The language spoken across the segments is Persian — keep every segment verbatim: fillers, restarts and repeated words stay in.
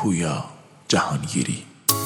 پویا جهانگیری.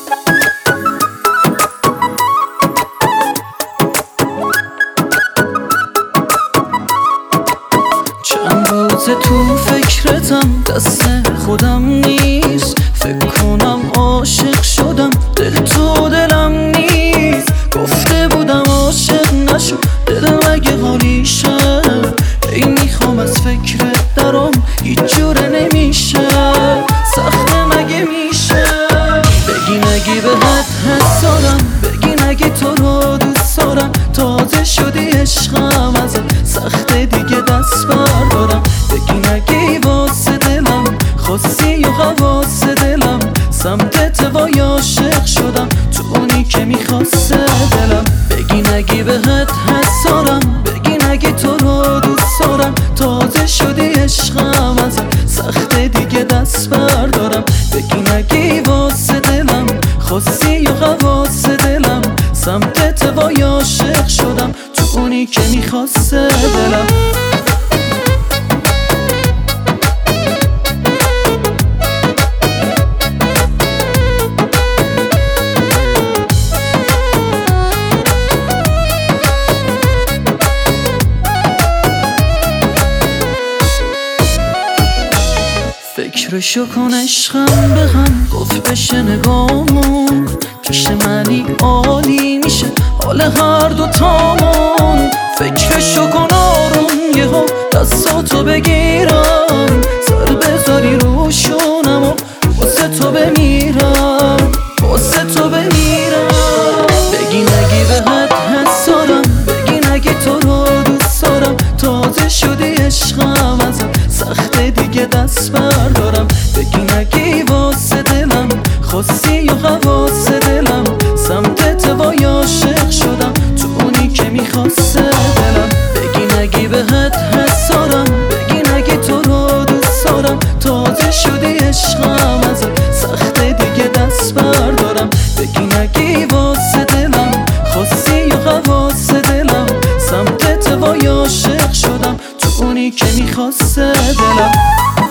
چند روز تو فکرتم، دست خودم نیست. فکر کنم عاشق شدم، دل تو دلم نیست. گفته بودم عاشق نشو، دل مگه حالیشه. ای میخوام از فکرت درام، هیچ جوره نمیشه. سخته مگه میشه بگی نگی بهت حسادم، بگی نگی تو رو دوست دارم. تازه شدی عشقم ازت، سخته دیگه دست بردارم. بگی نگی واسه دلم، خواستی و حواس دلم. سمتت وای عاشق شدم، تو اونی که میخواسته دلم. بگی نگی بهت حسادم، بگی نگی تو رو دوست دارم. تازه شدی عشقم ازت، سخته دیگه دست بردارم. بگی نگی واسه دلم، خواستی و حواس دلم. سمتت وای عاشق شدم، تو اونی که میخواسته دلم. فکرشو کن عشقم به هم، گفت بشه نگامون. پیش منی عالی میشه حال هر دو تامون. فکرشو کن آروم، یهو دستاتو بگیرم. سر بذاری روشونم و واسه تو بمیرم، واسه تو بمیرم. بگی نگی بهت حسادم، بگی نگی تو رو دوست دارم. تازه شدی عشقم ازت، سخته دیگه دست بردارم. بگی نگی واسه دلم، خواستی و حواس دلم. سمتت وای عاشق شدم، تو اونی که میخواسته دلم. بگی نگی بهت حسادم، بگی نگی تو رو دوست دارم. تازه شدی عشقم ازت، سخته دیگه دست بردارم. بگی نگی واسه دلم، خواستی و حواس دلم. سمتت وای عاشق شدم، تو اونی که میخواسته دلم.